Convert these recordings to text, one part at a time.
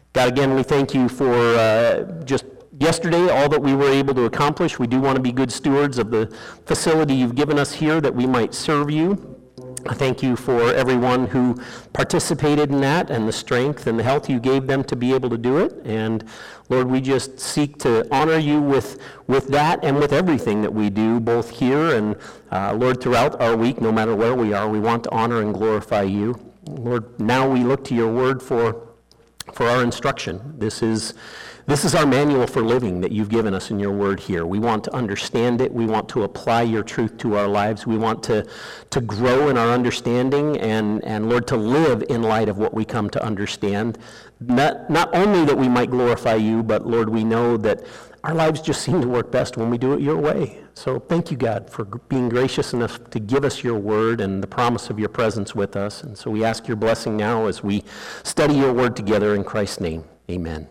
God, again, we thank you for just yesterday, all that we were able to accomplish. We do want to be good stewards of the facility you've given us here that we might serve you. I thank you for everyone who participated in that and the strength and the health you gave them to be able to do it. And Lord, we just seek to honor you with that and with everything that we do, both here and, Lord, throughout our week, no matter where we are. We want to honor and glorify you. Lord, now we look to your word for our instruction. This is our manual for living that you've given us in your word here. We want to understand it. We want to apply your truth to our lives. We want to grow in our understanding and Lord, to live in light of what we come to understand. Not only that we might glorify you, but Lord, we know that our lives just seem to work best when we do it your way. So thank you, God, for being gracious enough to give us your word and the promise of your presence with us. And so we ask your blessing now as we study your word together in Christ's name. Amen.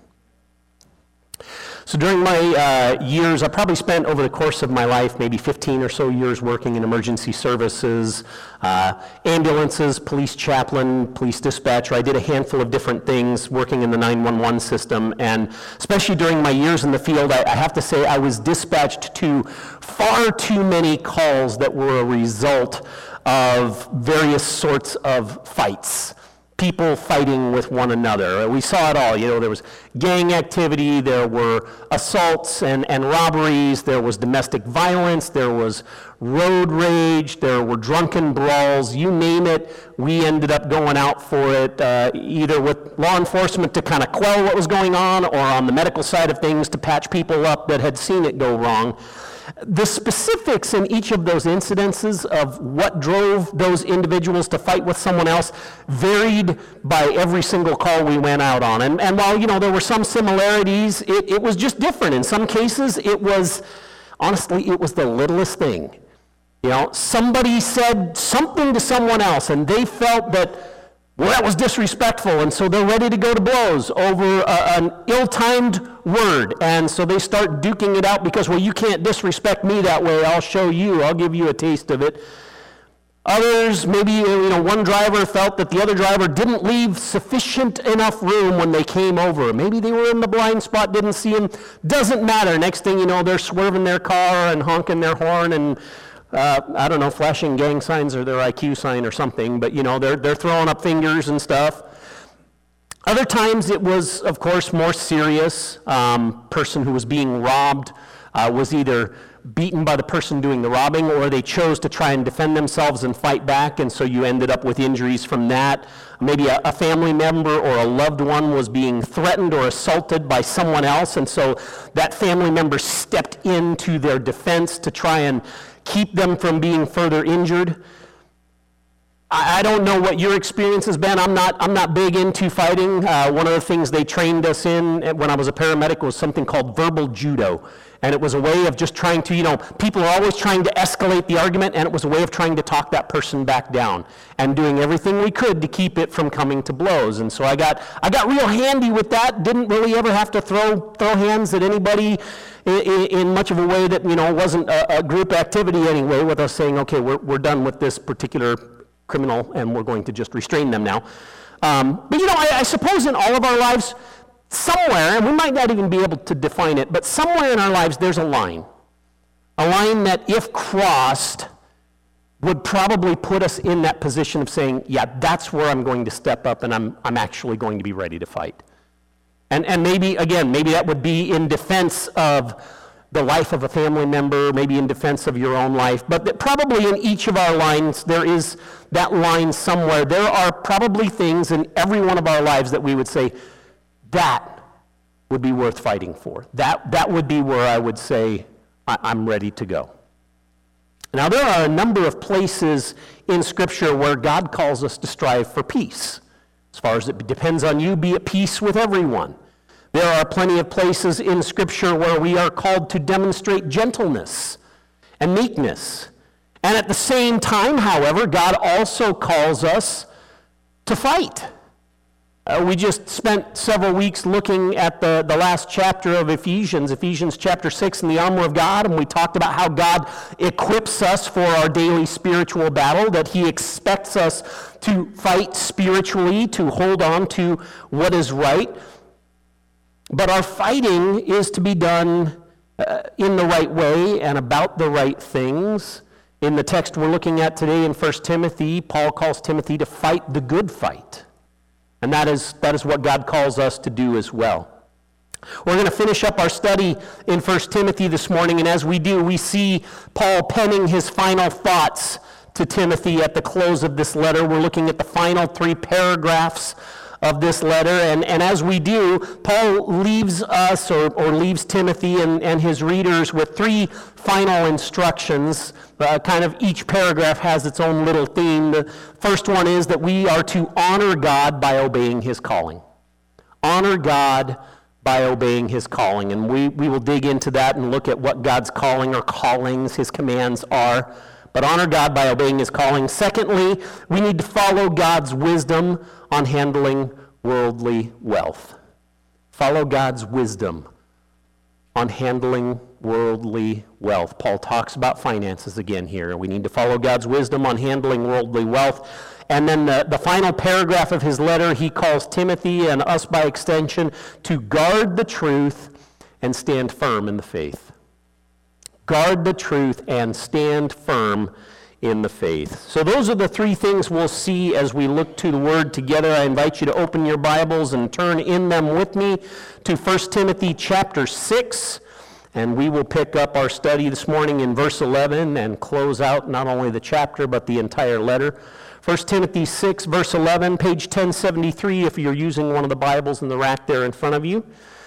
So during my years, I probably spent over the course of my life maybe 15 or so years working in emergency services, ambulances, police chaplain, police dispatcher. I did a handful of different things working in the 911 system, and especially during my years in the field, I have to say I was dispatched to far too many calls that were a result of various sorts of fights. People fighting with one another. We saw it all. There was gang activity, there were assaults and robberies, there was domestic violence, there was road rage, there were drunken brawls, you name it. We ended up going out for it, either with law enforcement to kind of quell what was going on, or on the medical side of things to patch people up that had seen it go wrong. The specifics in each of those incidences of what drove those individuals to fight with someone else varied by every single call we went out on. And while, there were some similarities, it was just different. In some cases, honestly, it was the littlest thing. Somebody said something to someone else, and they felt that, well, that was disrespectful, and so they're ready to go to blows over an ill-timed word. And so they start duking it out because, well, you can't disrespect me that way. I'll show you. I'll give you a taste of it. Others, maybe, one driver felt that the other driver didn't leave sufficient enough room when they came over. Maybe they were in the blind spot, didn't see him. Doesn't matter. Next thing you know, they're swerving their car and honking their horn and flashing gang signs or their IQ sign or something, but they're throwing up fingers and stuff. Other times it was, of course, more serious. Person who was being robbed was either beaten by the person doing the robbing, or they chose to try and defend themselves and fight back, and so you ended up with injuries from that. Maybe a family member or a loved one was being threatened or assaulted by someone else, and so that family member stepped into their defense to try and keep them from being further injured. I don't know what your experience has been. I'm not big into fighting. One of the things they trained us in when I was a paramedic was something called verbal judo. And it was a way of just trying to, people are always trying to escalate the argument, and it was a way of trying to talk that person back down and doing everything we could to keep it from coming to blows. And so I got real handy with that. Didn't really ever have to throw hands at anybody in much of a way that, wasn't a group activity anyway, with us saying, okay, we're done with this particular criminal and we're going to just restrain them now. But I suppose in all of our lives, somewhere, and we might not even be able to define it, but somewhere in our lives there's a line that if crossed would probably put us in that position of saying, yeah, that's where I'm going to step up and I'm actually going to be ready to fight. And maybe that would be in defense of the life of a family member, maybe in defense of your own life, but that probably in each of our lines, there is that line somewhere. There are probably things in every one of our lives that we would say, that would be worth fighting for. That would be where I would say, I'm ready to go. Now, there are a number of places in Scripture where God calls us to strive for peace. As far as it depends on you, be at peace with everyone. There are plenty of places in Scripture where we are called to demonstrate gentleness and meekness. And at the same time, however, God also calls us to fight. We just spent several weeks looking at the last chapter of Ephesians chapter 6 in the armor of God, and we talked about how God equips us for our daily spiritual battle, that He expects us to fight spiritually, to hold on to what is right. But our fighting is to be done in the right way and about the right things. In the text we're looking at today in 1 Timothy, Paul calls Timothy to fight the good fight. And that is what God calls us to do as well. We're going to finish up our study in 1 Timothy this morning, and as we do, we see Paul penning his final thoughts to Timothy at the close of this letter. We're looking at the final 3 paragraphs of this letter, and as we do, Paul leaves us, or leaves Timothy and his readers with 3 final instructions. Kind of each paragraph has its own little theme. The first one is that we are to honor God by obeying his calling. Honor God by obeying his calling. And we will dig into that and look at what God's calling or callings, his commands are. But honor God by obeying his calling. Secondly, we need to follow God's wisdom on handling worldly wealth. Follow God's wisdom on handling worldly wealth. Paul talks about finances again here. We need to follow God's wisdom on handling worldly wealth. And then the final paragraph of his letter, he calls Timothy and us by extension to guard the truth and stand firm in the faith. Guard the truth and stand firm in the faith. So those are the 3 things we'll see as we look to the Word together. I invite you to open your Bibles and turn in them with me to 1 Timothy chapter 6. And we will pick up our study this morning in verse 11 and close out not only the chapter but the entire letter. 1 Timothy 6, verse 11, page 1073, if you're using one of the Bibles in the rack there in front of you.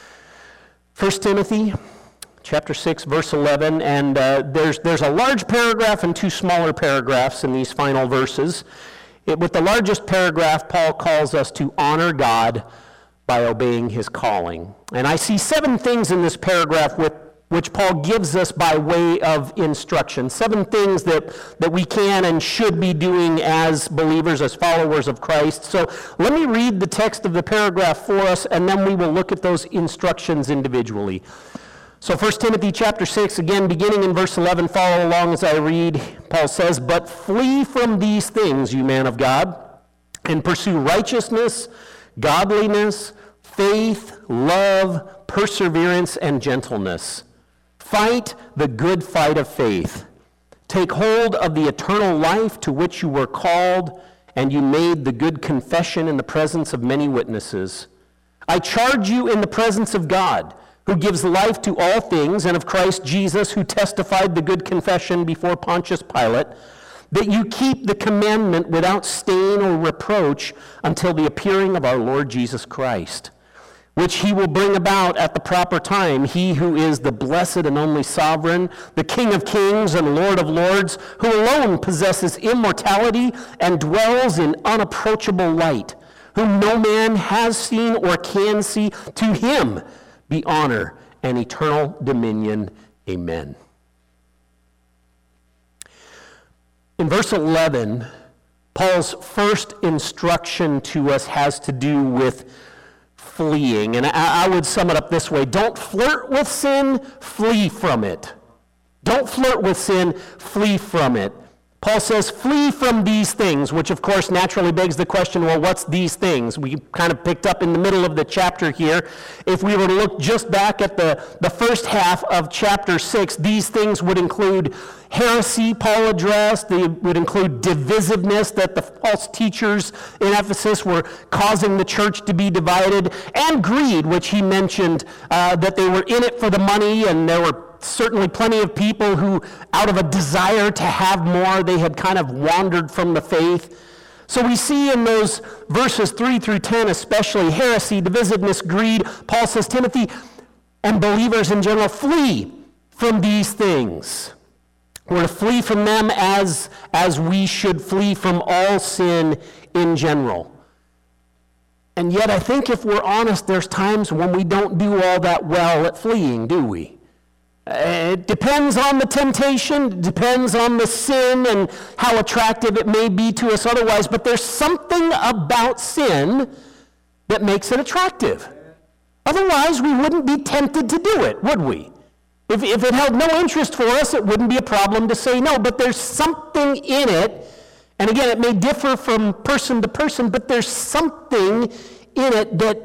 1 Timothy chapter 6, verse 11, and there's a large paragraph and 2 smaller paragraphs in these final verses. With the largest paragraph, Paul calls us to honor God by obeying his calling. And I see 7 things in this paragraph which Paul gives us by way of instruction. 7 things that we can and should be doing as believers, as followers of Christ. So let me read the text of the paragraph for us, and then we will look at those instructions individually. So 1 Timothy chapter 6, again, beginning in verse 11, follow along as I read. Paul says, "But flee from these things, you man of God, and pursue righteousness, godliness, faith, love, perseverance, and gentleness. Fight the good fight of faith. Take hold of the eternal life to which you were called, and you made the good confession in the presence of many witnesses. I charge you in the presence of God, who gives life to all things, and of Christ Jesus, who testified the good confession before Pontius Pilate, that you keep the commandment without stain or reproach until the appearing of our Lord Jesus Christ, which he will bring about at the proper time, he who is the blessed and only sovereign, the King of kings and Lord of lords, who alone possesses immortality and dwells in unapproachable light, whom no man has seen or can see. To him be honor and eternal dominion. Amen." In verse 11, Paul's first instruction to us has to do with fleeing. And I would sum it up this way: don't flirt with sin, flee from it. Don't flirt with sin, flee from it. Paul says, flee from these things, which of course naturally begs the question, well, what's these things? We kind of picked up in the middle of the chapter here. If we were to look just back at the first half of chapter 6, these things would include heresy, Paul addressed. They would include divisiveness, that the false teachers in Ephesus were causing the church to be divided, and greed, which he mentioned, that they were in it for the money, and there were certainly plenty of people who, out of a desire to have more, they had kind of wandered from the faith. So we see in those verses 3 through 10, especially heresy, divisiveness, greed. Paul says, Timothy and believers in general, flee from these things. We're to flee from them as we should flee from all sin in general. And yet I think if we're honest, there's times when we don't do all that well at fleeing, do we? It depends on the temptation, it depends on the sin and how attractive it may be to us otherwise, but there's something about sin that makes it attractive. Otherwise, we wouldn't be tempted to do it, would we? If it held no interest for us, it wouldn't be a problem to say no, but there's something in it, and again, it may differ from person to person, but there's something in it that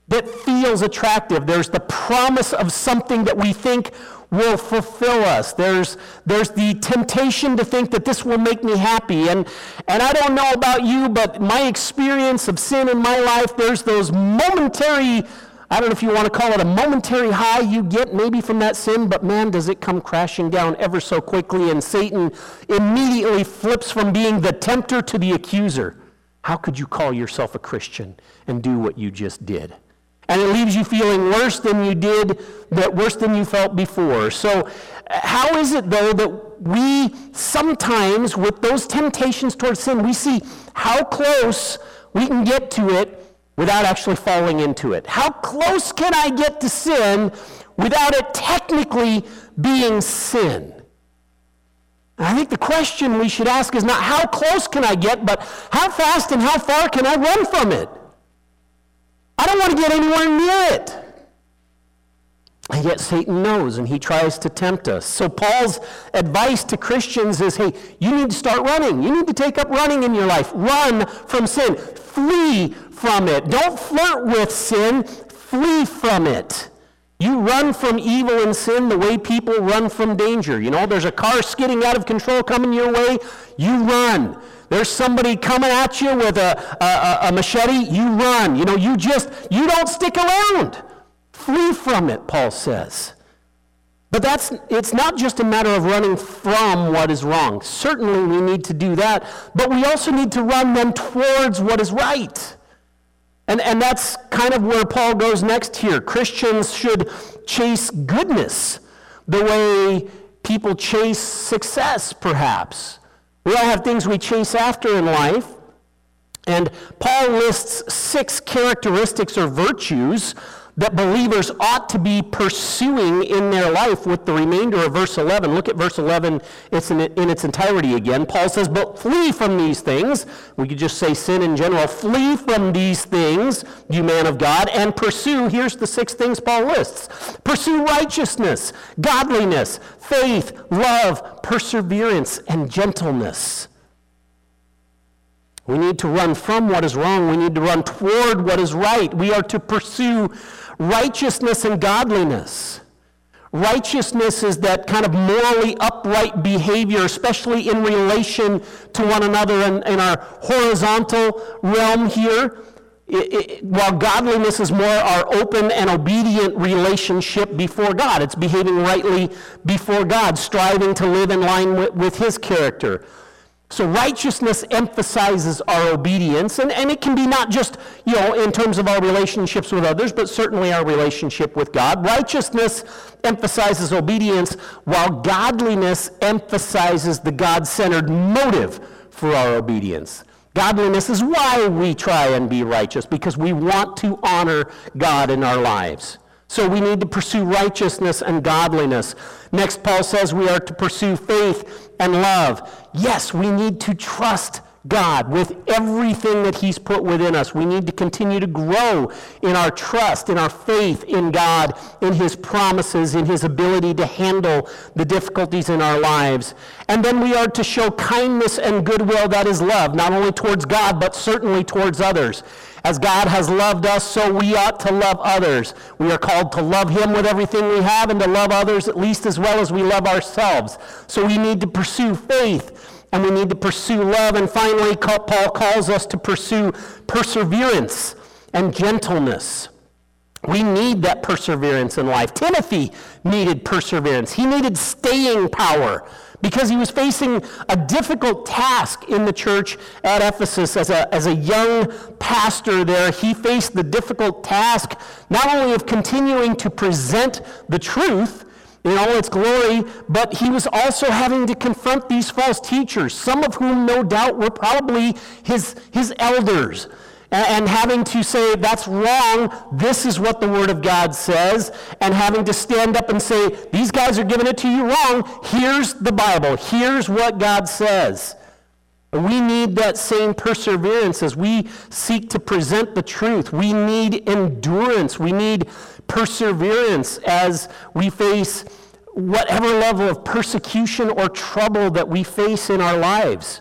that feels attractive. There's the promise of something that we think will fulfill us. There's the temptation to think that this will make me happy. And I don't know about you, but my experience of sin in my life, there's those momentary, I don't know if you want to call it a momentary high you get maybe from that sin, but man, does it come crashing down ever so quickly, and Satan immediately flips from being the tempter to the accuser. How could you call yourself a Christian and do what you just did? And it leaves you feeling worse than you did, worse than you felt before. So how is it, though, that we sometimes, with those temptations towards sin, we see how close we can get to it without actually falling into it? How close can I get to sin without it technically being sin? And I think the question we should ask is not how close can I get, but how fast and how far can I run from it? I don't want to get anywhere near it. And yet Satan knows, and he tries to tempt us. So Paul's advice to Christians is, hey, you need to start running. You need to take up running in your life. Run from sin. Flee from it. Don't flirt with sin. Flee from it. You run from evil and sin the way people run from danger. You know, there's a car skidding out of control coming your way. You run. There's somebody coming at you with a machete, you run. You know, you don't stick around. Flee from it, Paul says. But it's not just a matter of running from what is wrong. Certainly we need to do that, but we also need to run then towards what is right. And that's kind of where Paul goes next here. Christians should chase goodness the way people chase success, perhaps. We all have things we chase after in life, and Paul lists 6 characteristics or virtues that believers ought to be pursuing in their life with the remainder of verse 11. Look at verse 11 in its entirety again. Paul says, but flee from these things. We could just say sin in general. Flee from these things, you man of God, and pursue, here's the 6 things Paul lists. Pursue righteousness, godliness, faith, love, perseverance, and gentleness. We need to run from what is wrong. We need to run toward what is right. We are to pursue righteousness and godliness. Righteousness is that kind of morally upright behavior, especially in relation to one another in our horizontal realm here. While godliness is more our open and obedient relationship before God. It's behaving rightly before God, striving to live in line with His character. So righteousness emphasizes our obedience, and it can be not just, in terms of our relationships with others, but certainly our relationship with God. Righteousness emphasizes obedience, while godliness emphasizes the God-centered motive for our obedience. Godliness is why we try and be righteous, because we want to honor God in our lives. So we need to pursue righteousness and godliness. Next, Paul says we are to pursue faith and love. Yes, we need to trust God with everything that He's put within us. We need to continue to grow in our trust, in our faith in God, in His promises, in His ability to handle the difficulties in our lives. And then we are to show kindness and goodwill, that is love, not only towards God, but certainly towards others. As God has loved us, so we ought to love others. We are called to love Him with everything we have and to love others at least as well as we love ourselves. So we need to pursue faith and we need to pursue love. And finally, Paul calls us to pursue perseverance and gentleness. We need that perseverance in life. Timothy needed perseverance. He needed staying power, because he was facing a difficult task in the church at Ephesus. As a young pastor there, he faced the difficult task not only of continuing to present the truth in all its glory, but he was also having to confront these false teachers, some of whom no doubt were probably his elders. And having to say, that's wrong, this is what the Word of God says, and having to stand up and say, these guys are giving it to you wrong, here's the Bible, here's what God says. We need that same perseverance as we seek to present the truth. We need endurance, we need perseverance as we face whatever level of persecution or trouble that we face in our lives.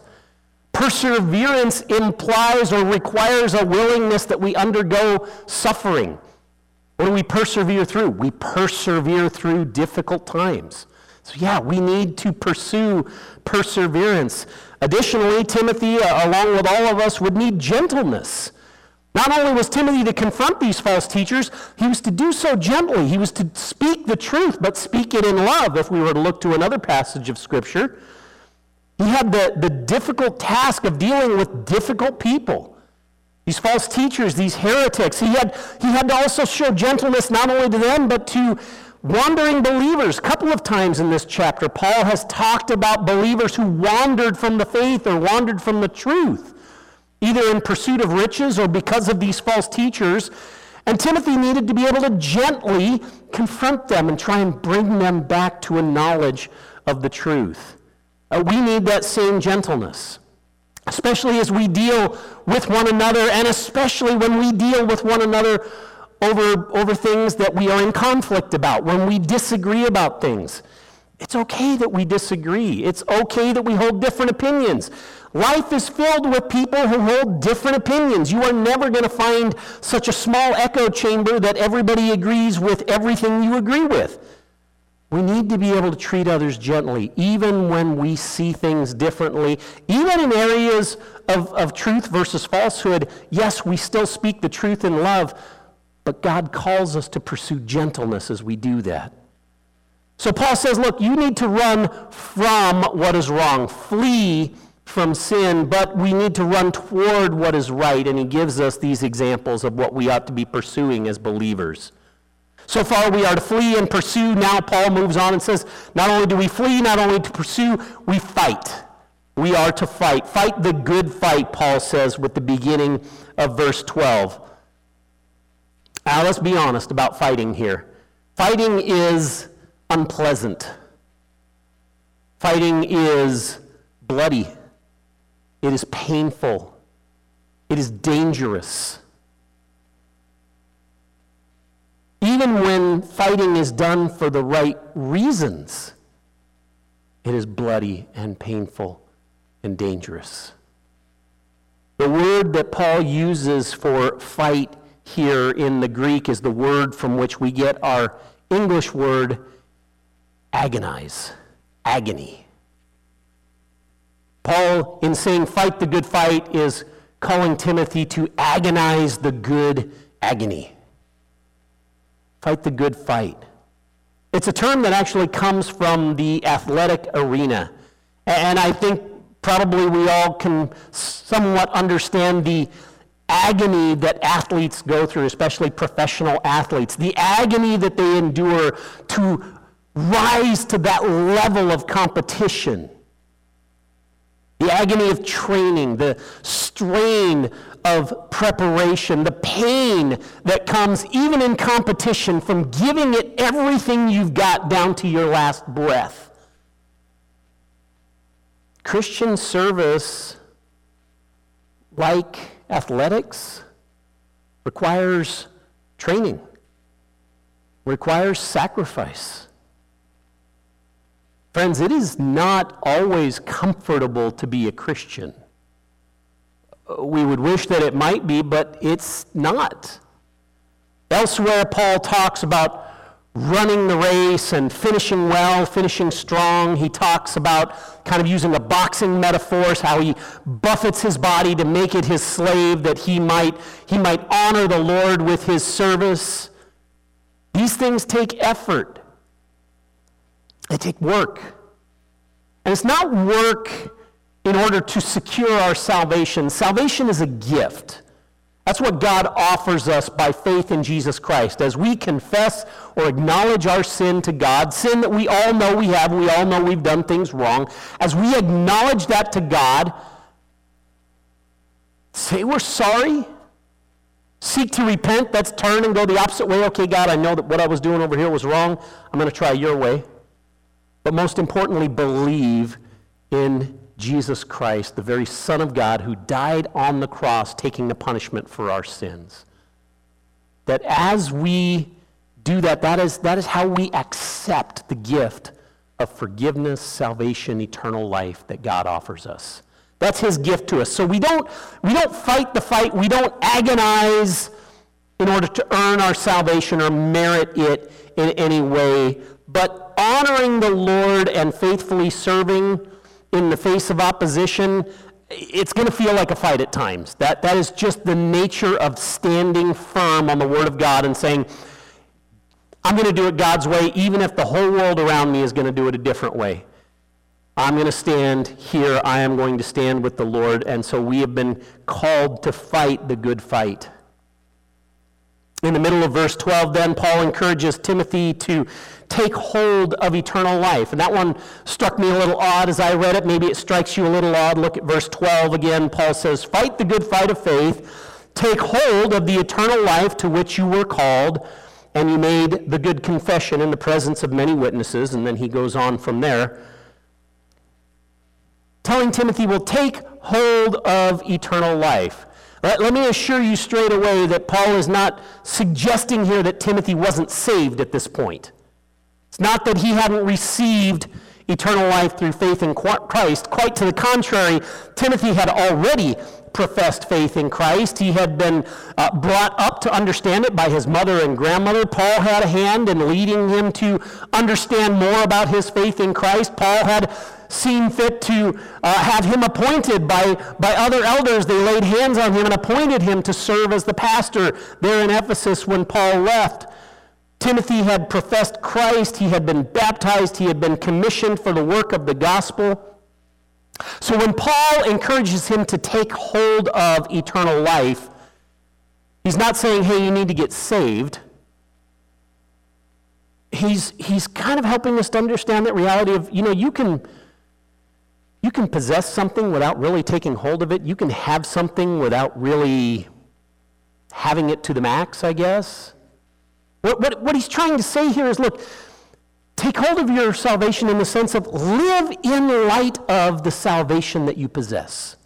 Perseverance implies or requires a willingness that we undergo suffering. What do we persevere through? We persevere through difficult times. So yeah, we need to pursue perseverance. Additionally, Timothy, along with all of us, would need gentleness. Not only was Timothy to confront these false teachers, he was to do so gently. He was to speak the truth, but speak it in love, if we were to look to another passage of Scripture. He had the difficult task of dealing with difficult people. These false teachers, these heretics. He had to also show gentleness not only to them, but to wandering believers. A couple of times in this chapter, Paul has talked about believers who wandered from the faith or wandered from the truth, either in pursuit of riches or because of these false teachers. And Timothy needed to be able to gently confront them and try and bring them back to a knowledge of the truth. We need that same gentleness, especially as we deal with one another, and especially when we deal with one another over things that we are in conflict about, when we disagree about things. It's okay that we disagree. It's okay that we hold different opinions. Life is filled with people who hold different opinions. You are never going to find such a small echo chamber that everybody agrees with everything you agree with. We need to be able to treat others gently, even when we see things differently, even in areas of truth versus falsehood. Yes, we still speak the truth in love, but God calls us to pursue gentleness as we do that. So Paul says, look, you need to run from what is wrong, flee from sin, but we need to run toward what is right, and he gives us these examples of what we ought to be pursuing as believers. So far we are to flee and pursue. Now Paul moves on and says, not only do we flee, not only to pursue, we fight. We are to fight. Fight the good fight, Paul says, with the beginning of verse 12. Now let's be honest about fighting here. Fighting is unpleasant. Fighting is bloody. It is painful. It is dangerous. Even when fighting is done for the right reasons, it is bloody and painful and dangerous. The word that Paul uses for fight here in the Greek is the word from which we get our English word agonize, agony. Paul, in saying fight the good fight, is calling Timothy to agonize the good agony. Fight the good fight. It's a term that actually comes from the athletic arena. And I think probably we all can somewhat understand the agony that athletes go through, especially professional athletes. The agony that they endure to rise to that level of competition. The agony of training, the strain of preparation, the pain that comes even in competition from giving it everything you've got down to your last breath. Christian service, like athletics, requires training, requires sacrifice. Friends, it is not always comfortable to be a Christian. We would wish that it might be, but it's not. Elsewhere, Paul talks about running the race and finishing well, finishing strong. He talks about kind of using a boxing metaphor, how he buffets his body to make it his slave, that he might honor the Lord with his service. These things take effort. They take work. And it's not work in order to secure our salvation. Salvation is a gift. That's what God offers us by faith in Jesus Christ. As we confess or acknowledge our sin to God, sin that we all know we have, we all know we've done things wrong, as we acknowledge that to God, say we're sorry, seek to repent, that's turn and go the opposite way. Okay, God, I know that what I was doing over here was wrong. I'm going to try your way. But most importantly, believe in Jesus Christ, the very Son of God who died on the cross taking the punishment for our sins. That as we do that, that is how we accept the gift of forgiveness, salvation, eternal life that God offers us. That's his gift to us. So we don't fight the fight, we don't agonize in order to earn our salvation or merit it in any way, but honoring the Lord and faithfully serving in the face of opposition, it's going to feel like a fight at times. That is just the nature of standing firm on the Word of God and saying, I'm going to do it God's way, even if the whole world around me is going to do it a different way. I'm going to stand here. I am going to stand with the Lord. And so we have been called to fight the good fight. In the middle of verse 12, then, Paul encourages Timothy to take hold of eternal life. And that one struck me a little odd as I read it. Maybe it strikes you a little odd. Look at verse 12 again. Paul says, fight the good fight of faith. Take hold of the eternal life to which you were called, and you made the good confession in the presence of many witnesses. And then he goes on from there, telling Timothy, well, take hold of eternal life. Let me assure you straight away that Paul is not suggesting here that Timothy wasn't saved at this point. It's not that he hadn't received eternal life through faith in Christ. Quite to the contrary, Timothy had already professed faith in Christ. He had been brought up to understand it by his mother and grandmother. Paul had a hand in leading him to understand more about his faith in Christ. Paul had seen fit to have him appointed by other elders. They laid hands on him and appointed him to serve as the pastor there in Ephesus when Paul left. Timothy had professed Christ. He had been baptized. He had been commissioned for the work of the gospel. So when Paul encourages him to take hold of eternal life, he's not saying, hey, you need to get saved. He's kind of helping us to understand that reality of, you can possess something without really taking hold of it. You can have something without really having it to the max, I guess. What he's trying to say here is, look, take hold of your salvation in the sense of live in light of the salvation that you possess.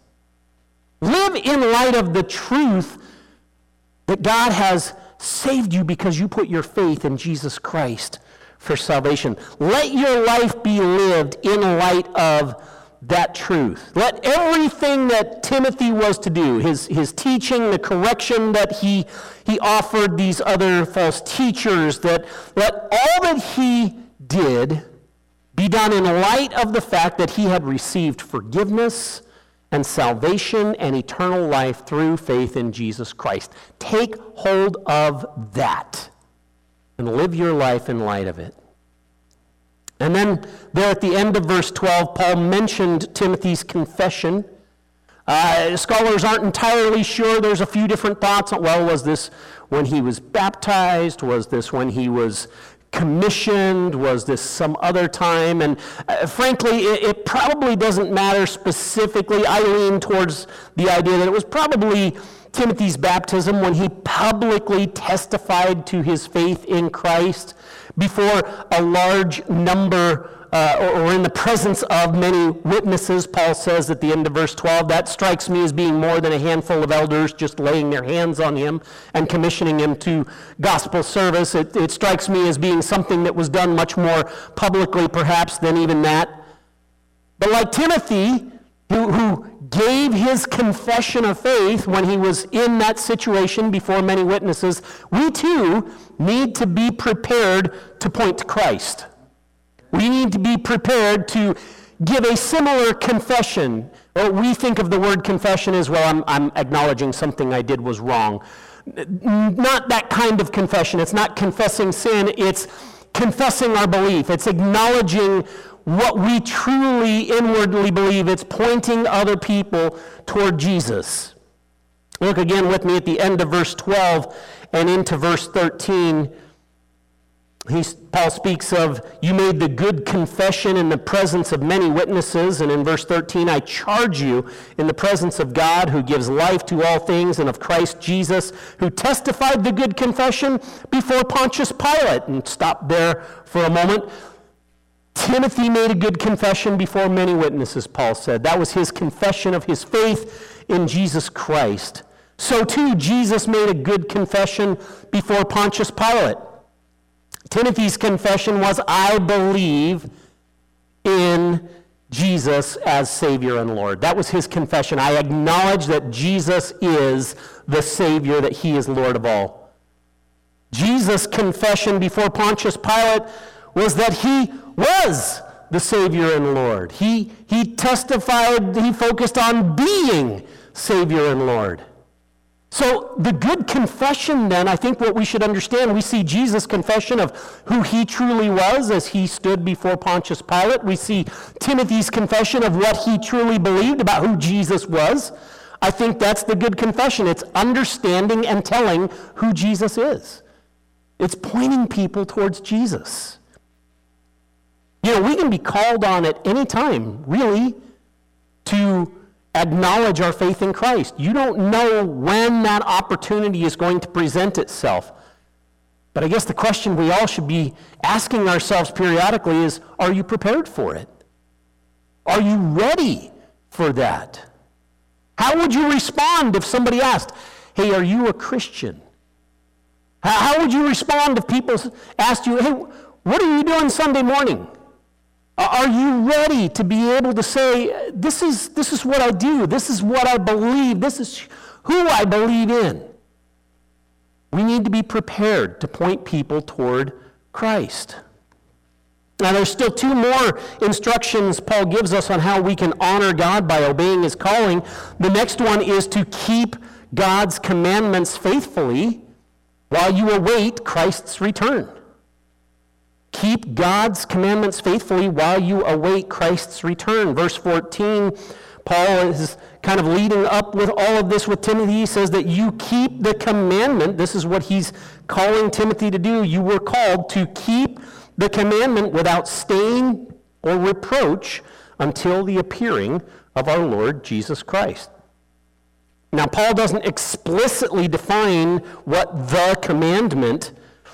Live in light of the truth that God has saved you because you put your faith in Jesus Christ for salvation. Let your life be lived in light of that truth. Let everything that Timothy was to do, his teaching, the correction that he offered these other false teachers, let all that he did be done in light of the fact that he had received forgiveness and salvation and eternal life through faith in Jesus Christ. Take hold of that and live your life in light of it. And then there at the end of verse 12, Paul mentioned Timothy's confession. Scholars aren't entirely sure. There's a few different thoughts. Well, was this when he was baptized? Was this when he was commissioned? Was this some other time? And frankly, it probably doesn't matter specifically. I lean towards the idea that it was probably Timothy's baptism when he publicly testified to his faith in Christ before a large number or in the presence of many witnesses. Paul says at the end of verse 12, that strikes me as being more than a handful of elders just laying their hands on him and commissioning him to gospel service. It strikes me as being something that was done much more publicly perhaps than even that. But like Timothy, who gave his confession of faith when he was in that situation before many witnesses, we too need to be prepared to point to Christ. We need to be prepared to give a similar confession. We think of the word confession as, well, I'm acknowledging something I did was wrong. Not that kind of confession. It's not confessing sin. It's confessing our belief. It's acknowledging what we truly inwardly believe. It's pointing other people toward Jesus. Look again with me at the end of verse 12 and into verse 13. Paul speaks of, you made the good confession in the presence of many witnesses. And in verse 13, I charge you in the presence of God who gives life to all things and of Christ Jesus who testified the good confession before Pontius Pilate. And stop there for a moment. Timothy made a good confession before many witnesses, Paul said. That was his confession of his faith in Jesus Christ. So too, Jesus made a good confession before Pontius Pilate. Timothy's confession was, I believe in Jesus as Savior and Lord. That was his confession. I acknowledge that Jesus is the Savior, that he is Lord of all. Jesus' confession before Pontius Pilate was that he was the Savior and Lord. He testified, he focused on being Savior and Lord. So the good confession then, I think what we should understand, we see Jesus' confession of who he truly was as he stood before Pontius Pilate. We see Timothy's confession of what he truly believed about who Jesus was. I think that's the good confession. It's understanding and telling who Jesus is. It's pointing people towards Jesus. You know, we can be called on at any time, really, to acknowledge our faith in Christ. You don't know when that opportunity is going to present itself. But I guess the question we all should be asking ourselves periodically is, are you prepared for it? Are you ready for that? How would you respond if somebody asked, hey, are you a Christian? How would you respond if people asked you, hey, what are you doing Sunday morning? Are you ready to be able to say, this is what I do, this is what I believe, this is who I believe in? We need to be prepared to point people toward Christ. Now there's still two more instructions Paul gives us on how we can honor God by obeying his calling. The next one is to keep God's commandments faithfully while you await Christ's return. Keep God's commandments faithfully while you await Christ's return. Verse 14, Paul is kind of leading up with all of this with Timothy. He says that you keep the commandment. This is what he's calling Timothy to do. You were called to keep the commandment without stain or reproach until the appearing of our Lord Jesus Christ. Now, Paul doesn't explicitly define what the commandment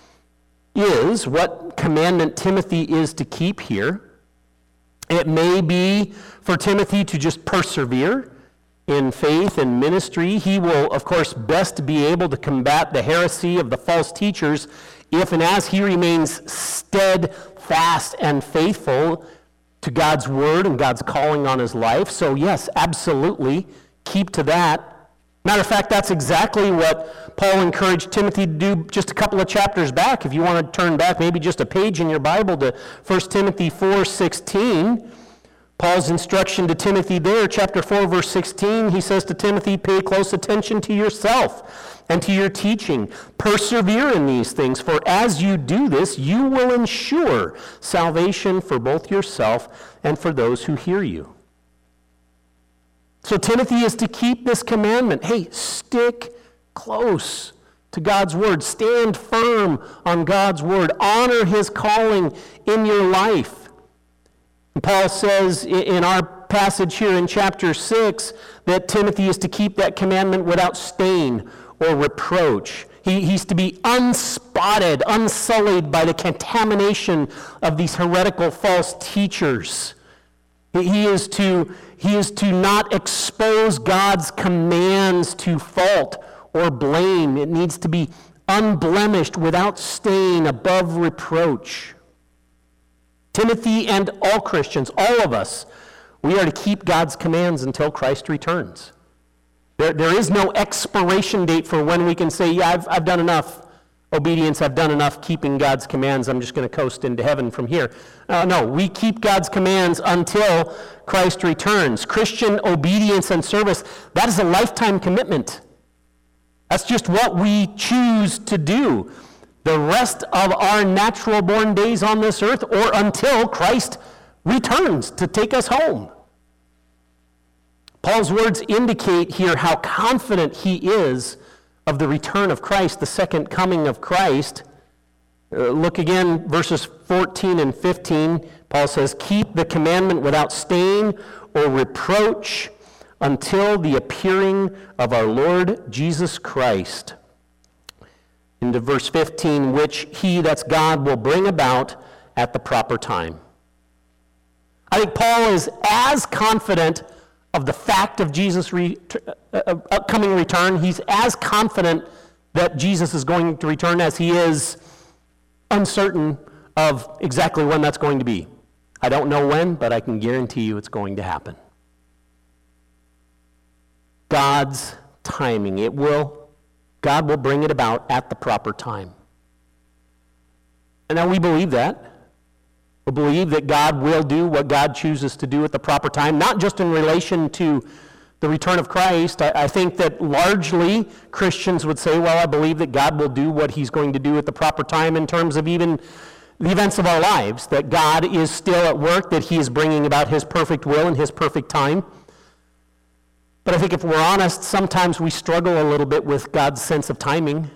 is, what commandment Timothy is to keep here. It may be for Timothy to just persevere in faith and ministry. He will, of course, best be able to combat the heresy of the false teachers if and as he remains steadfast and faithful to God's word and God's calling on his life. So yes, absolutely, keep to that. Matter of fact, that's exactly what Paul encouraged Timothy to do just a couple of chapters back. If you want to turn back maybe just a page in your Bible to 1 Timothy 4:16, Paul's instruction to Timothy there, chapter 4, verse 16, he says to Timothy, pay close attention to yourself and to your teaching. Persevere in these things, for as you do this, you will ensure salvation for both yourself and for those who hear you. So Timothy is to keep this commandment. Hey, stick close to God's word. Stand firm on God's word. Honor his calling in your life. And Paul says in our passage here in chapter 6 that Timothy is to keep that commandment without stain or reproach. He's to be unspotted, unsullied by the contamination of these heretical false teachers. He is to not expose God's commands to fault or blame. It needs to be unblemished, without stain, above reproach. Timothy and all Christians, all of us, we are to keep God's commands until Christ returns. There is no expiration date for when we can say, yeah, I've done enough obedience, I've done enough keeping God's commands, I'm just going to coast into heaven from here. No, we keep God's commands until Christ returns. Christian obedience and service, that is a lifetime commitment. That's just what we choose to do the rest of our natural-born days on this earth, or until Christ returns to take us home. Paul's words indicate here how confident he is of the return of Christ, the second coming of Christ. Look again, verses 14 and 15. Paul says, keep the commandment without stain or reproach until the appearing of our Lord Jesus Christ. Into verse 15, which he, that's God, will bring about at the proper time. I think Paul is as confident of the fact of Jesus' upcoming return. He's as confident that Jesus is going to return as he is uncertain of exactly when that's going to be. I don't know when, but I can guarantee you it's going to happen. God's timing. God will bring it about at the proper time. And now we believe that. We believe that God will do what God chooses to do at the proper time, not just in relation to the return of Christ. I think that largely Christians would say, well, I believe that God will do what he's going to do at the proper time in terms of even the events of our lives, that God is still at work, that he is bringing about his perfect will and his perfect time. But I think if we're honest, sometimes we struggle a little bit with God's sense of timing,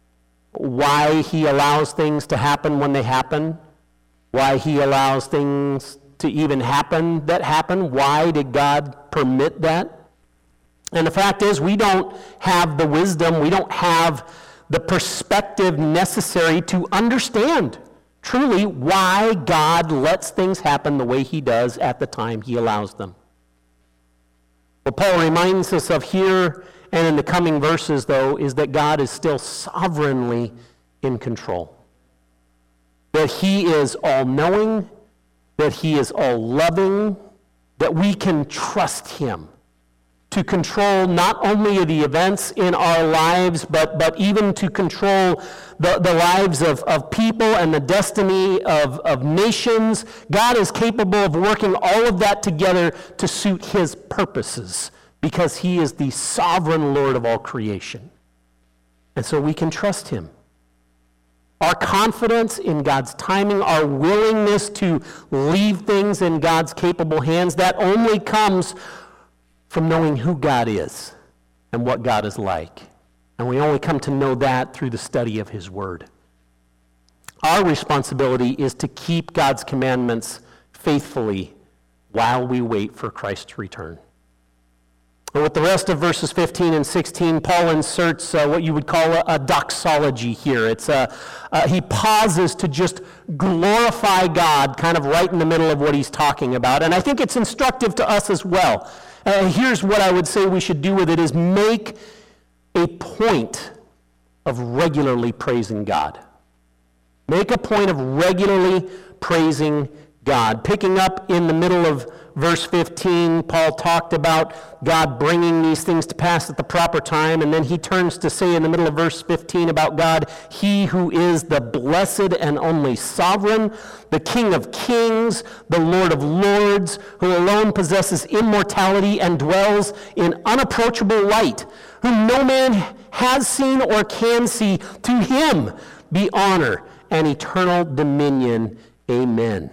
why he allows things to happen when they happen, why he allows things to even happen that happen. Why did God permit that? And the fact is, we don't have the wisdom, we don't have the perspective necessary to understand truly why God lets things happen the way he does at the time he allows them. What Paul reminds us of here and in the coming verses, though, is that God is still sovereignly in control. That he is all-knowing, that he is all-loving, that we can trust him to control not only the events in our lives, but even to control the lives of people and the destiny of nations. God is capable of working all of that together to suit his purposes because he is the sovereign Lord of all creation. And so we can trust him. Our confidence in God's timing, our willingness to leave things in God's capable hands, that only comes from knowing who God is and what God is like. And we only come to know that through the study of his word. Our responsibility is to keep God's commandments faithfully while we wait for Christ's return. And with the rest of verses 15 and 16, Paul inserts what you would call a doxology here. He pauses to just glorify God kind of right in the middle of what he's talking about. And I think it's instructive to us as well. Here's what I would say we should do with it is make a point of regularly praising God. Make a point of regularly praising God. Picking up in the middle of verse 15, Paul talked about God bringing these things to pass at the proper time, and then he turns to say in the middle of verse 15 about God, he who is the blessed and only sovereign, the King of kings, the Lord of lords, who alone possesses immortality and dwells in unapproachable light, whom no man has seen or can see. To him be honor and eternal dominion. Amen.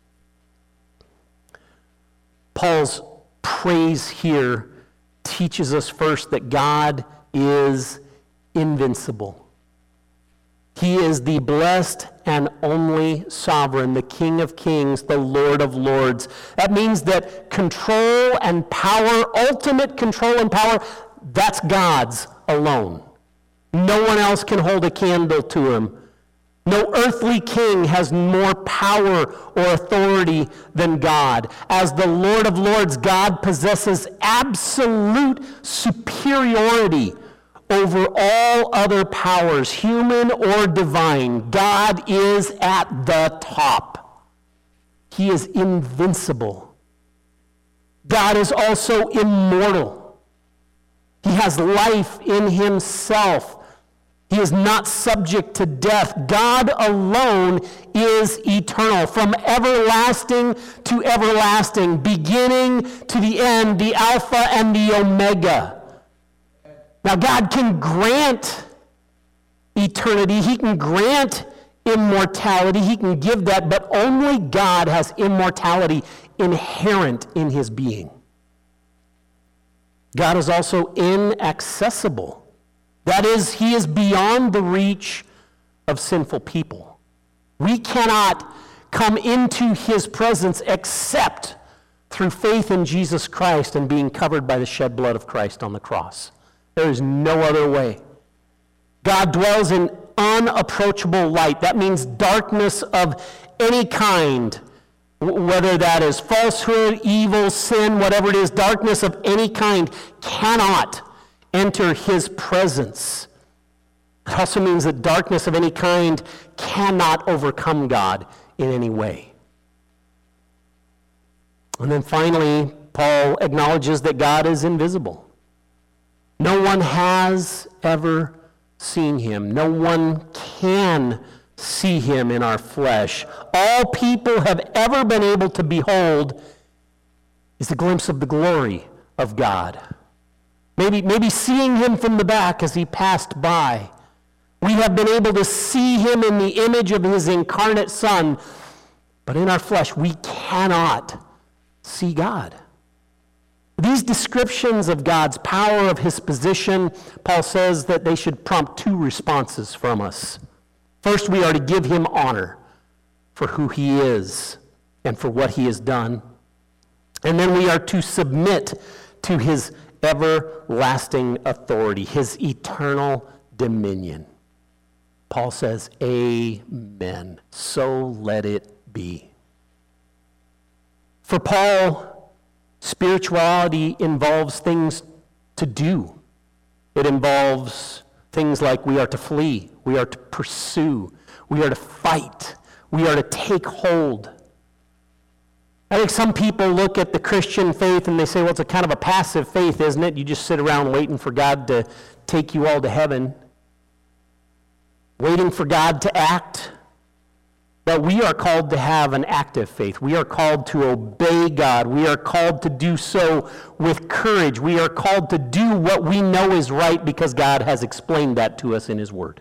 Paul's praise here teaches us first that God is invincible. He is the blessed and only sovereign, the King of kings, the Lord of lords. That means that control and power, ultimate control and power, that's God's alone. No one else can hold a candle to him. No earthly king has more power or authority than God. As the Lord of lords, God possesses absolute superiority over all other powers, human or divine. God is at the top. He is invincible. God is also immortal. He has life in himself. He is not subject to death. God alone is eternal, from everlasting to everlasting, beginning to the end, the Alpha and the Omega. Now, God can grant eternity. He can grant immortality. He can give that, but only God has immortality inherent in his being. God is also inaccessible. That is, he is beyond the reach of sinful people. We cannot come into his presence except through faith in Jesus Christ and being covered by the shed blood of Christ on the cross. There is no other way. God dwells in unapproachable light. That means darkness of any kind, whether that is falsehood, evil, sin, whatever it is, darkness of any kind cannot enter his presence. It also means that darkness of any kind cannot overcome God in any way. And then finally, Paul acknowledges that God is invisible. No one has ever seen him. No one can see him in our flesh. All people have ever been able to behold is a glimpse of the glory of God. Maybe seeing him from the back as he passed by. We have been able to see him in the image of his incarnate Son, but in our flesh we cannot see God. These descriptions of God's power, of his position, Paul says that they should prompt two responses from us. First, we are to give him honor for who he is and for what he has done. And then we are to submit to his everlasting authority, his eternal dominion. Paul says, amen. So let it be. For Paul, spirituality involves things to do. It involves things like we are to flee, we are to pursue, we are to fight, we are to take hold. I think some people look at the Christian faith and they say, well, it's a kind of a passive faith, isn't it? You just sit around waiting for God to take you all to heaven, waiting for God to act. But we are called to have an active faith. We are called to obey God. We are called to do so with courage. We are called to do what we know is right because God has explained that to us in his word.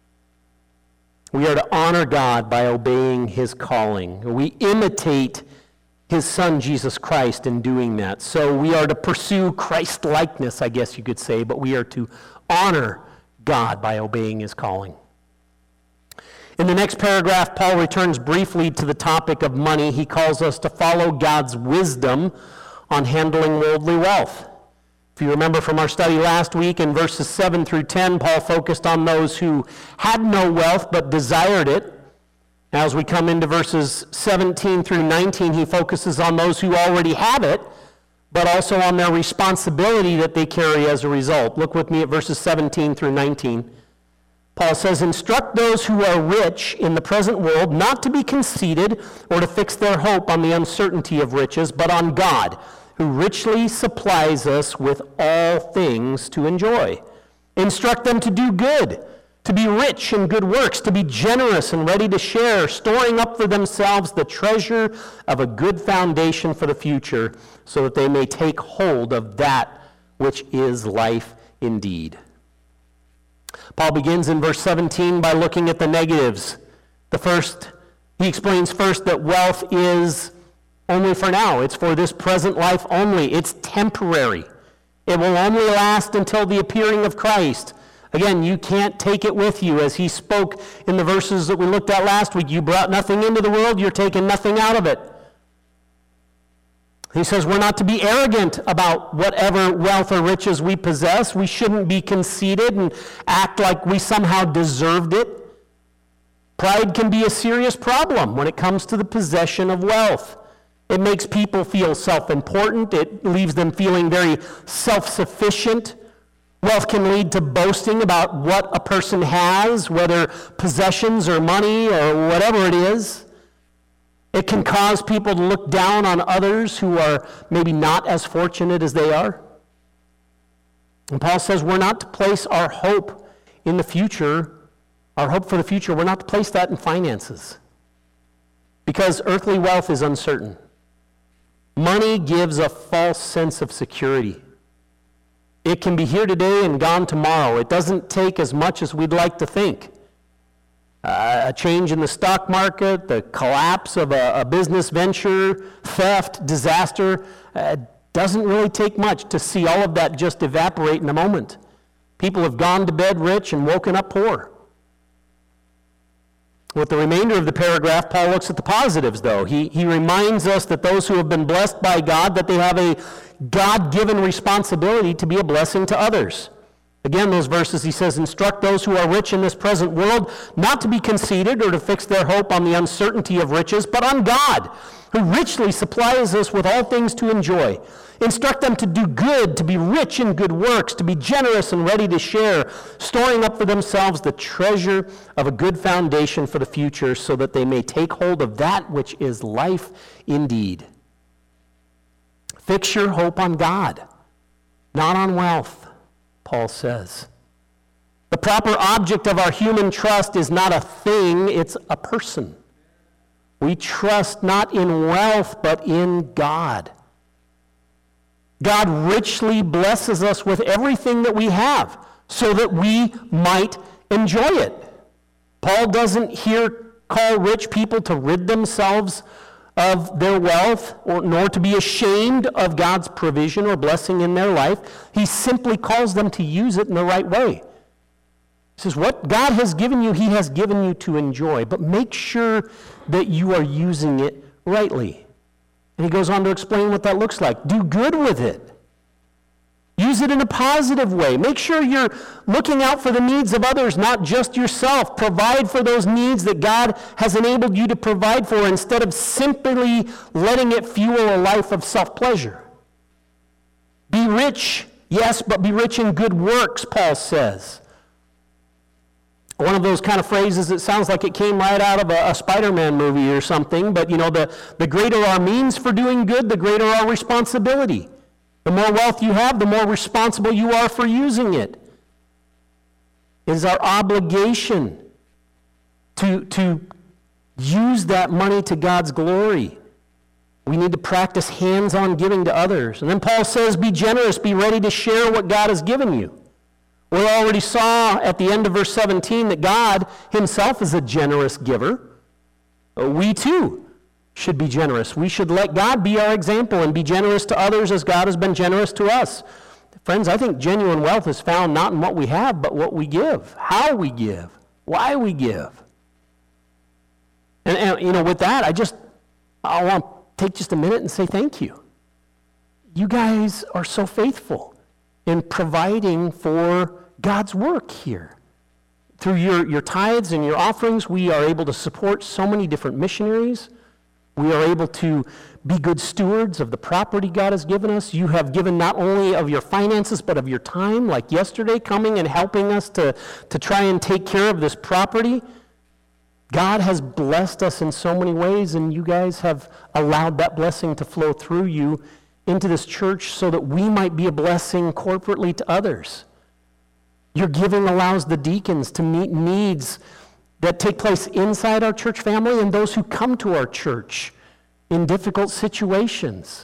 We are to honor God by obeying his calling. We imitate his Son, Jesus Christ, in doing that. So we are to pursue Christ-likeness, I guess you could say, but we are to honor God by obeying his calling. In the next paragraph, Paul returns briefly to the topic of money. He calls us to follow God's wisdom on handling worldly wealth. If you remember from our study last week, in verses 7 through 10, Paul focused on those who had no wealth but desired it. As we come into verses 17 through 19, he focuses on those who already have it, but also on their responsibility that they carry as a result. Look with me at verses 17 through 19. Paul says, instruct those who are rich in the present world not to be conceited or to fix their hope on the uncertainty of riches, but on God, who richly supplies us with all things to enjoy. Instruct them to do good, to be rich in good works, to be generous and ready to share, storing up for themselves the treasure of a good foundation for the future, so that they may take hold of that which is life indeed. Paul begins in verse 17 by looking at the negatives. He explains first that wealth is only for now. It's for this present life only. It's temporary. It will only last until the appearing of Christ. Again, you can't take it with you. As he spoke in the verses that we looked at last week, you brought nothing into the world, you're taking nothing out of it. He says we're not to be arrogant about whatever wealth or riches we possess. We shouldn't be conceited and act like we somehow deserved it. Pride can be a serious problem when it comes to the possession of wealth. It makes people feel self-important. It leaves them feeling very self-sufficient. Wealth can lead to boasting about what a person has, whether possessions or money or whatever it is. It can cause people to look down on others who are maybe not as fortunate as they are. And Paul says we're not to place our hope in the future, our hope for the future, we're not to place that in finances. Because earthly wealth is uncertain. Money gives a false sense of security. It can be here today and gone tomorrow. It doesn't take as much as we'd like to think. A change in the stock market, the collapse of a business venture, theft, disaster, doesn't really take much to see all of that just evaporate in a moment. People have gone to bed rich and woken up poor. With the remainder of the paragraph, Paul looks at the positives, though. He reminds us that those who have been blessed by God, that they have a God-given responsibility to be a blessing to others. Again, those verses, he says, instruct those who are rich in this present world not to be conceited or to fix their hope on the uncertainty of riches, but on God, who richly supplies us with all things to enjoy. Instruct them to do good, to be rich in good works, to be generous and ready to share, storing up for themselves the treasure of a good foundation for the future, so that they may take hold of that which is life indeed. Fix your hope on God, not on wealth, Paul says. The proper object of our human trust is not a thing, it's a person. We trust not in wealth, but in God. God richly blesses us with everything that we have so that we might enjoy it. Paul doesn't here call rich people to rid themselves of their wealth, nor to be ashamed of God's provision or blessing in their life. He simply calls them to use it in the right way. He says, what God has given you, he has given you to enjoy, but make sure that you are using it rightly. And he goes on to explain what that looks like. Do good with it. Use it in a positive way. Make sure you're looking out for the needs of others, not just yourself. Provide for those needs that God has enabled you to provide for instead of simply letting it fuel a life of self-pleasure. Be rich, yes, but be rich in good works, Paul says. One of those kind of phrases that sounds like it came right out of a Spider-Man movie or something, but the greater our means for doing good, the greater our responsibility. The more wealth you have, the more responsible you are for using it. It is our obligation to use that money to God's glory. We need to practice hands-on giving to others. And then Paul says, be generous, be ready to share what God has given you. We already saw at the end of verse 17 that God himself is a generous giver. We too should be generous. We should let God be our example and be generous to others as God has been generous to us. Friends, I think genuine wealth is found not in what we have, but what we give, how we give, why we give. And with that, I want to take just a minute and say thank you. You guys are so faithful in providing for God's work here. Through your tithes and your offerings, we are able to support so many different missionaries. We are able to be good stewards of the property God has given us. You have given not only of your finances, but of your time, like yesterday, coming and helping us to try and take care of this property. God has blessed us in so many ways, and you guys have allowed that blessing to flow through you into this church so that we might be a blessing corporately to others. Your giving allows the deacons to meet needs that take place inside our church family and those who come to our church in difficult situations.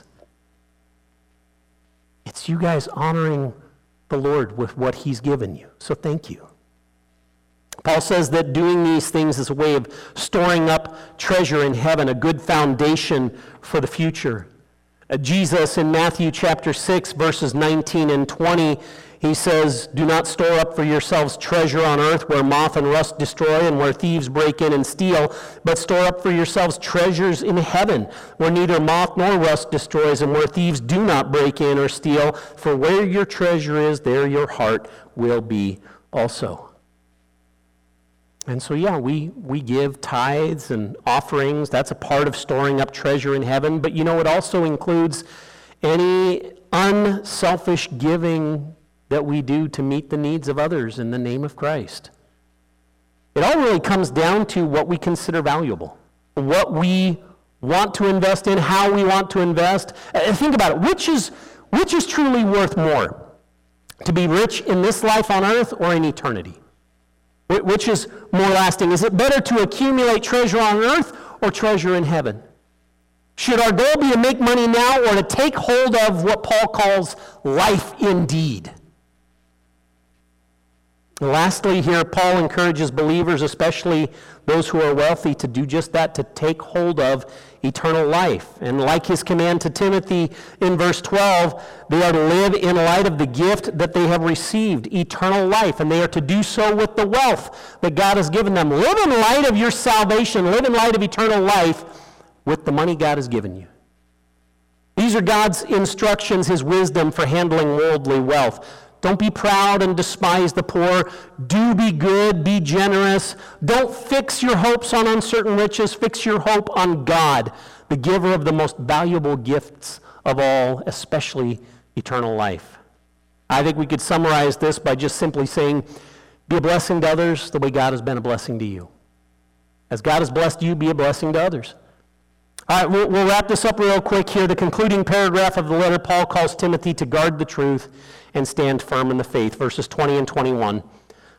It's you guys honoring the Lord with what he's given you. So thank you. Paul says that doing these things is a way of storing up treasure in heaven, a good foundation for the future. Jesus in Matthew chapter 6, verses 19 and 20, he says, do not store up for yourselves treasure on earth where moth and rust destroy and where thieves break in and steal, but store up for yourselves treasures in heaven where neither moth nor rust destroys and where thieves do not break in or steal. For where your treasure is, there your heart will be also. And so, we give tithes and offerings. That's a part of storing up treasure in heaven. But it also includes any unselfish giving that we do to meet the needs of others in the name of Christ. It all really comes down to what we consider valuable, what we want to invest in, how we want to invest. Think about it. Which is truly worth more? To be rich in this life on earth or in eternity? Which is more lasting? Is it better to accumulate treasure on earth or treasure in heaven? Should our goal be to make money now or to take hold of what Paul calls life indeed? And lastly, here Paul encourages believers, especially those who are wealthy, to do just that, to take hold of eternal life. And like his command to Timothy in verse 12, they are to live in light of the gift that they have received, eternal life, and they are to do so with the wealth that God has given them. Live in light of your salvation, live in light of eternal life with the money God has given you. These are God's instructions, his wisdom for handling worldly wealth. Don't be proud and despise the poor. Do be good, be generous. Don't fix your hopes on uncertain riches. Fix your hope on God, the giver of the most valuable gifts of all, especially eternal life. I think we could summarize this by just simply saying, be a blessing to others the way God has been a blessing to you. As God has blessed you, be a blessing to others. All right, we'll wrap this up real quick here. The concluding paragraph of the letter, Paul calls Timothy to guard the truth and stand firm in the faith, verses 20 and 21.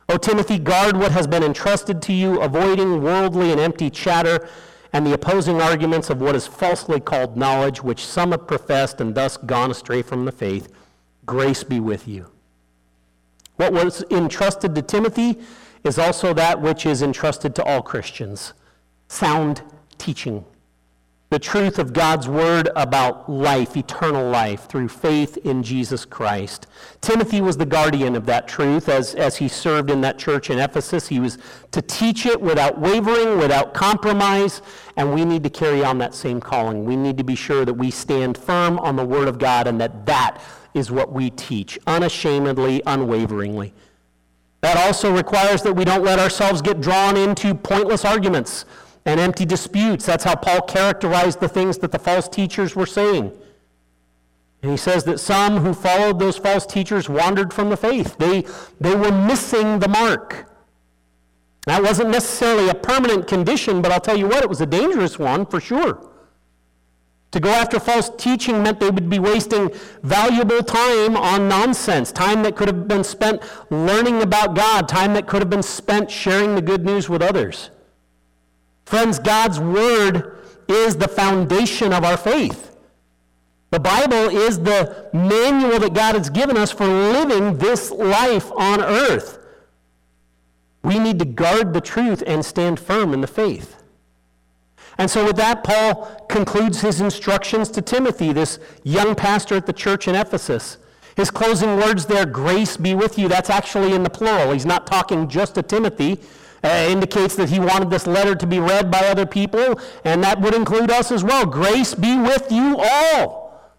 O Timothy, guard what has been entrusted to you, avoiding worldly and empty chatter and the opposing arguments of what is falsely called knowledge, which some have professed and thus gone astray from the faith. Grace be with you. What was entrusted to Timothy is also that which is entrusted to all Christians. Sound teaching. The truth of God's word about life, eternal life, through faith in Jesus Christ. Timothy was the guardian of that truth as he served in that church in Ephesus. He was to teach it without wavering, without compromise, and we need to carry on that same calling. We need to be sure that we stand firm on the word of God and that is what we teach, unashamedly, unwaveringly. That also requires that we don't let ourselves get drawn into pointless arguments and empty disputes. That's how Paul characterized the things that the false teachers were saying. And he says that some who followed those false teachers wandered from the faith. They were missing the mark. That wasn't necessarily a permanent condition, but I'll tell you what, it was a dangerous one for sure. To go after false teaching meant they would be wasting valuable time on nonsense, time that could have been spent learning about God, time that could have been spent sharing the good news with others. Friends, God's word is the foundation of our faith. The Bible is the manual that God has given us for living this life on earth. We need to guard the truth and stand firm in the faith. And so with that, Paul concludes his instructions to Timothy, this young pastor at the church in Ephesus. His closing words there, grace be with you, that's actually in the plural. He's not talking just to Timothy. Indicates that he wanted this letter to be read by other people, and that would include us as well. Grace be with you all.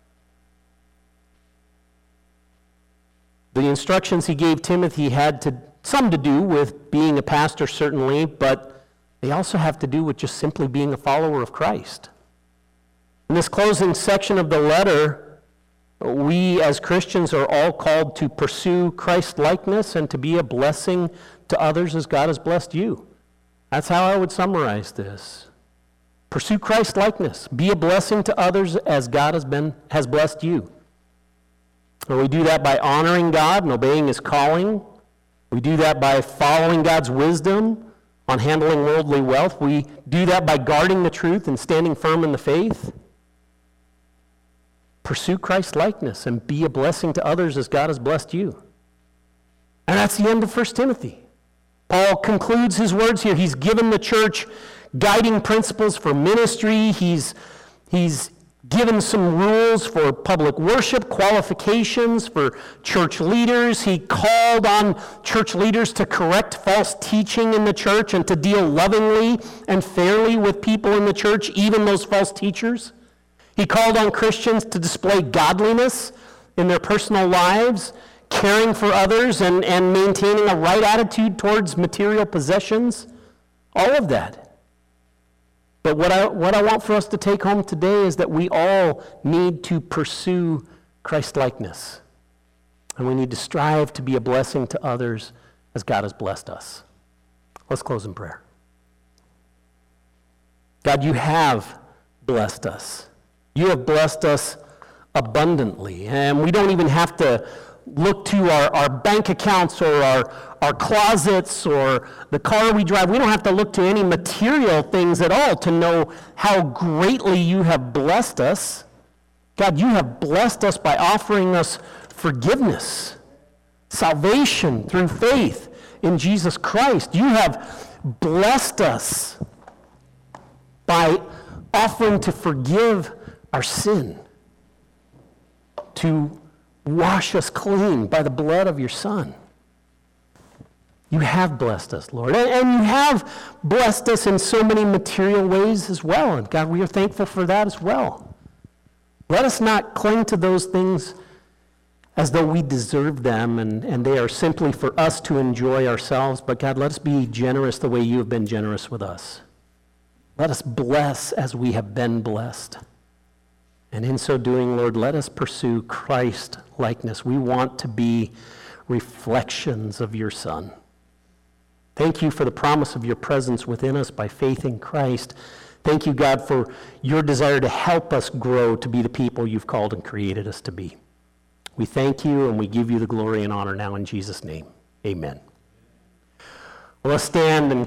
The instructions he gave Timothy had some to do with being a pastor, certainly, but they also have to do with just simply being a follower of Christ. In this closing section of the letter, we as Christians are all called to pursue Christ-likeness and to be a blessing to others as God has blessed you. That's how I would summarize this. Pursue Christ-likeness. Be a blessing to others as God has blessed you. And we do that by honoring God and obeying his calling. We do that by following God's wisdom on handling worldly wealth. We do that by guarding the truth and standing firm in the faith. Pursue Christ-likeness and be a blessing to others as God has blessed you. And that's the end of 1 Timothy. Paul concludes his words here. He's given the church guiding principles for ministry. He's given some rules for public worship, qualifications for church leaders. He called on church leaders to correct false teaching in the church and to deal lovingly and fairly with people in the church, even those false teachers. He called on Christians to display godliness in their personal lives, caring for others and maintaining a right attitude towards material possessions, all of that. But what I want for us to take home today is that we all need to pursue Christ-likeness. And we need to strive to be a blessing to others as God has blessed us. Let's close in prayer. God, you have blessed us. You have blessed us abundantly. And we don't even have to look to our bank accounts or our closets or the car we drive. We don't have to look to any material things at all to know how greatly you have blessed us. God, you have blessed us by offering us forgiveness, salvation through faith in Jesus Christ. You have blessed us by offering to forgive our sin, to wash us clean by the blood of your Son. You have blessed us, Lord. And you have blessed us in so many material ways as well. And God, we are thankful for that as well. Let us not cling to those things as though we deserve them and they are simply for us to enjoy ourselves. But God, let us be generous the way you have been generous with us. Let us bless as we have been blessed. And in so doing, Lord, let us pursue Christ-likeness. We want to be reflections of your Son. Thank you for the promise of your presence within us by faith in Christ. Thank you, God, for your desire to help us grow to be the people you've called and created us to be. We thank you and we give you the glory and honor now in Jesus' name. Amen. Let's stand and